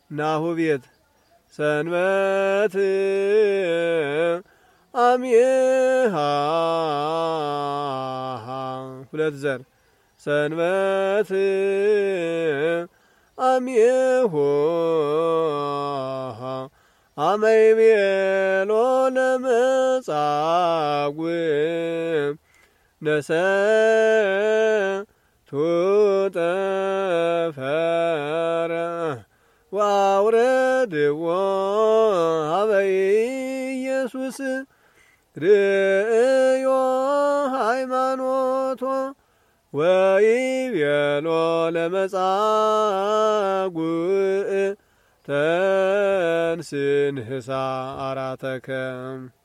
ናሁ ቤት ሰንበት አሚሃ ሁለት ዘር ሰንበት አሚሆ አመይ ቤሎ ለመጻጉዕ ነሰ ቱጠፈረ ወአውረድዎ ሀበ ኢየሱስ ርእዮ ሃይማኖቶ ወይቤሎ ለመጻጉዕ ተንሥእ ንሕሳ አራተከ